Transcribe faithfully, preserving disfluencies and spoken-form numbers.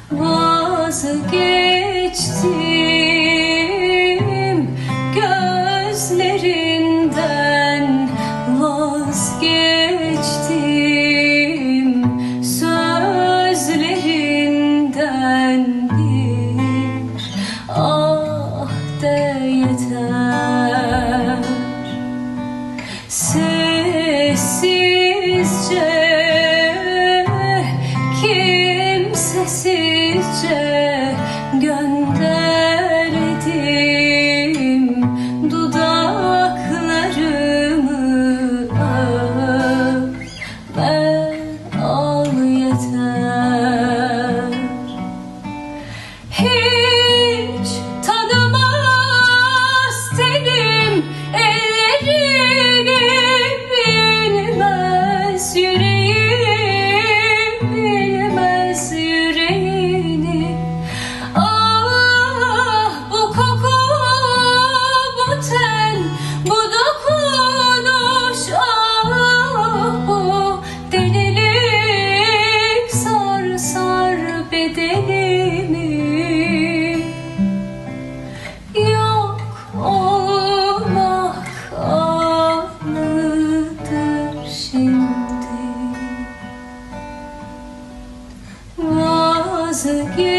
Vazgeçtim gözlerinden, vazgeçtim sözlerinden. Bir ah de yeter. Sessizce, kimsesizce gönderdim dudaklarımı. Öp ve al yeter. Hiç tanımaz tenim ellerini, bilmez yüreğim, bilmez yüreğini. Ah bu koku, bu ten, bu dokunuş, ah bu delilik sar sar bedenimi. Yok olmak anıdır şimdi. Vazgeç